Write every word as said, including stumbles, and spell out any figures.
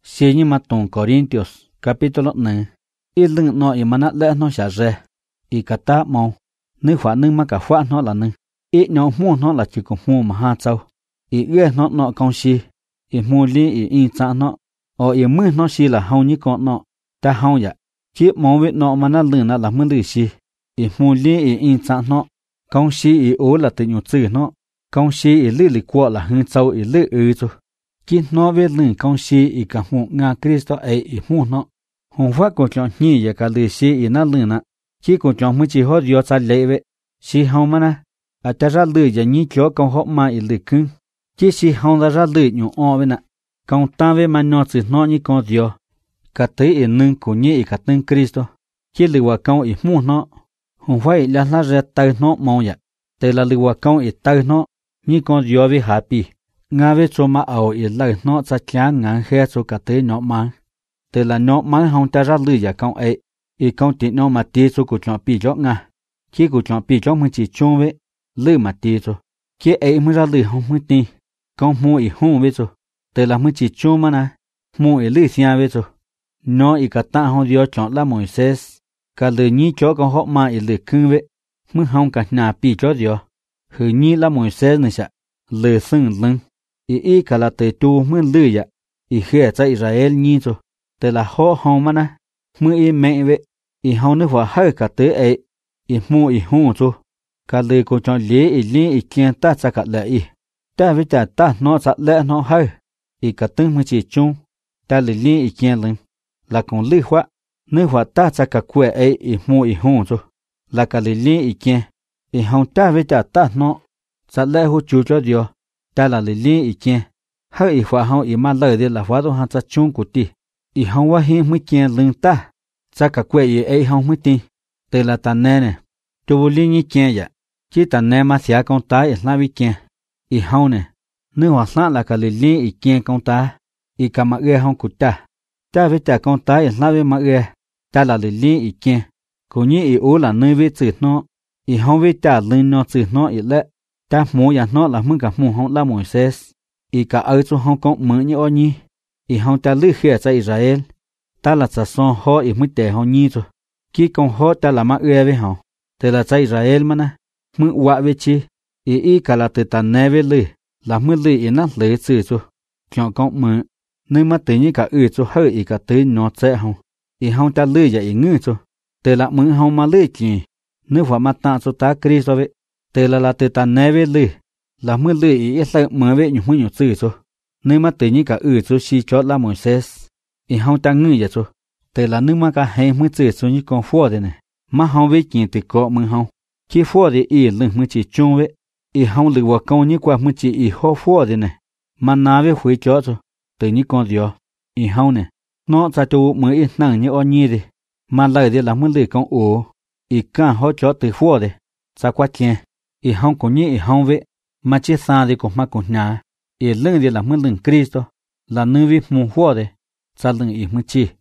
Xí như mà tông Corintios, capítulo nè. Ý lưng nó ý mà nát lẽ nó xả rè. Ý cả ta mong. Nữ phá nâng mà cả phá nó là nâng. Ý nhỏ mua nó là chỉ có mua mà ha châu. Ý ghê nó nó con xí. Ý mua lý ý in trả nó. Ở ý mưa nó xí là hông như con nó. Ta hông dạ. Chỉ mong biết nó mà nát lưng nó là mưa lư xí. Ý mua lý ý in trả nó. Con xí ý ố là tự nhục chữ nó. Con xí ý lư lì qua là hương châu ý lư ư chú. Chỉ nó biết lưng con xí ý cả một ngà Cristo ấy ý mua nó. Hồng phát của chọn nhì và cả lư xí ý nát lưng nè. Chỉ của chọn mới chỉ hót gió xa lệ vậy. Xí hông mà nè. À ta ra lư và nhì chó con hót mà ý lư cưng. Chỉ xí hông ra ra lư nhủ o vậy nè. Con ta với mà nó chỉ nó như con gió. Cả tới ý nâng của nhì ý cả tên Cristo. Chỉ lư và con ý mua nó. Hồng phát ý là lá ra tay nó mong dạ. Tại là lư và con ý tay nó. Như con gió với hạ bì. Nga với cho mà ảo ý lời nó sẽ chán ngán khe cho cả tới nó mang. Tại là nó mang hông ta ra lư và con ấy. Ý con tí nó mà tí cho của chọn bì cho Nga. Khi của chọn bì cho mình chỉ chung với. Lư mà tí cho. Khi ấy mới ra lư không mới tí. Con mua ý hông với cho. Tại là mình chỉ chung mà nè. Mua ý lư xa với cho. Nó ý cả ta hông gió chọn là Moises. Cả lư nhí cho con họ mà ý lư cưng với. Mới hông cả nà bì cho gió. Hừ nhí là Moises này sẽ. Lư sưng lưng. Ý ý cả là tề tu mới lư dạ. Ý khẽ cho Israel nhí cho. Tại là họ hông mà nè. Mới ý mẹ vậy. Ý hông nước vào hơi cả tới ấy. Ý mua ý hông cho. Cả lư cô chọn lý ý lý ý kiên ta cha cả lệ ý. Ta với chả ta nó chặt lệ nó hơi. Ý cả tương mới chỉ chung. Ta lư lý ý kiên lưng. Là còn lư khoa. Nước vào ta cha cả quệ ấy ý mua ý hông cho. Là cả lư lý ý kiên. Ý hông ta với chả ta nó. Chặt lệ hô chú cho điều. Ta là lư lý ý kiên. Hơi ý khoa hông ý mà lời đi là hóa đồ hăng cha chung của tì. Ý hông quá hiên mới kiên lưng ta. Cha cả quệ ý ấy hông mới tì. Tại là ta nè nè. Cho vô lý như kiên dạ. Chỉ ta nè mà xả con ta ý là vi kiên. Ý hông nè. Nếu hóa sáng là cả lì lý ý kiên con ta. Ý cả mà ghê hông của ta. Ta với ta con ta ý là vi mà ghê. Ta là lì lý ý kiên. Cũng như ý ố là nơi vi chữ nó. Ý hông vi ta lưng nó chữ nó ý lệ. Ta mô dạ nó là mừng cả mù hông là Moises. Ý cả ơi cho hông con mơ như ô nhi. Ý hông ta lư khẽ cho Israel. Ta là cha son ho ý mới tệ hông nhi cho. Khi con ho ta là mà ghê với hông. Thế là cha Israel mà nè. Mừng quả với chi. Ý ý cả là từ ta nè với lư. Là mừng lư ý nát lưới chữ cho. Chọn con mơ. Nơi mà tự như cả ư cho hơi ý cả tới nó chạy hông. Ý hông ta lư dạ ý ngư cho. Thế là mừng hông mà lư kì. Nếu phải mà ta cho ta Cristo vậy. Thế là là từ ta nè với lư. Là mừng lư ý ý sợ mơ với nhục mừng nhục chữ cho. Nơi mà tự như cả ư cho si chót là Moises. Ý hông ta ngư dạ cho. Thế là nếu mà cả hay mừng chữ cho như con phua thế này. Mà hông với kì thì có mừng hông. Khi phua thì ý lưng mừng chỉ chung vậy. Ý hông lư vào câu như qua mừng chỉ ý hô phua thế này. Mà ná với khuấy chót cho. Tự như con dió. Ý hông nè. Nó cha chú mới ý nặng như ô nhi đi. Mà lời thì là mừng lư con ổ. Ý cả hô chót từ phua đi. Cha quá khen. Ý hông cũng như ý hông vậy. Mà chỉ xa thì cũng mà cũng nhá. Ý lưng thì là mừng lưng Cristo. Là nơi vi mù phua đi. Cha lưng ý mừng chi.